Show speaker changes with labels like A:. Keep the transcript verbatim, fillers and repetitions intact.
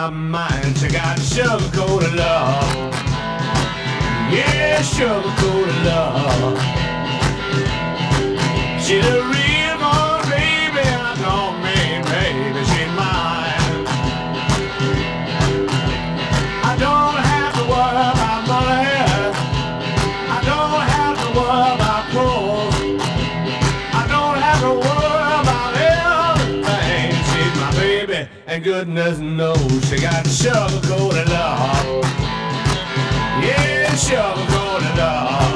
A: my mind. She got sugar-coated love. Yeah, sugar-coated love. She's a real one, baby. I know me, baby. She's mine. I don't have to worry about money. I don't have to worry about clothes. I don't have to worry about everything. She's my baby, and goodness knows she got sugar-coated love. Yeah, sugar-coated love.